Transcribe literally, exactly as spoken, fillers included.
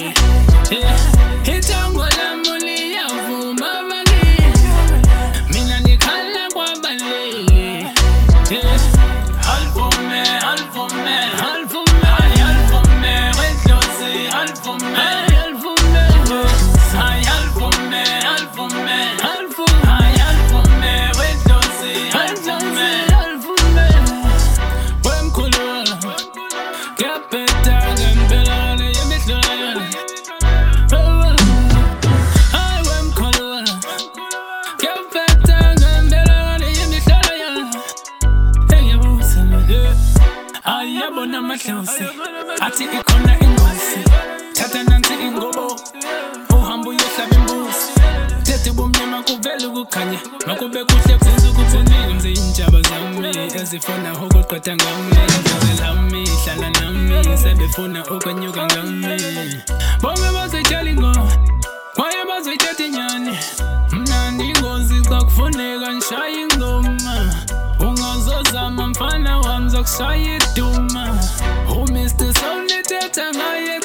Yeah, itango lami liyavuma bakini, mina ngikhala kwabalele. Yeah, alvume, alvume, alvume, ay alvume, wedlozi, alvume, ay alvume, ay alvume, alvume, alvume, ay alvume, wedlozi, alvume, alvume. Wemkhulula, ngiyaphetha ngempela le yemidlalo. Ay wemkhulula, ngiyaphetha ngempela le yemidlalo. Ayabona amadlozi athi ikhona ingozi, thatha nansi ingubo uhamba uyohlaba imbuzi. Tethe bomnyama kuvele kukhanya, makube kuhle kwenza ukuthi nenze intshaba zami ezifuna ukuqeda ngami. Idlozi lami hlala nami, sebefuna ukwenyuka ngami. Bonke bazoyitshela ingoma, kwaye bazoyithatha inyani. Mnandi ingozi cha kufuneka ngishaye ingoma. Ungazozama mfana wami zokushaya iduma. U-Mister Soul nithetha ngaye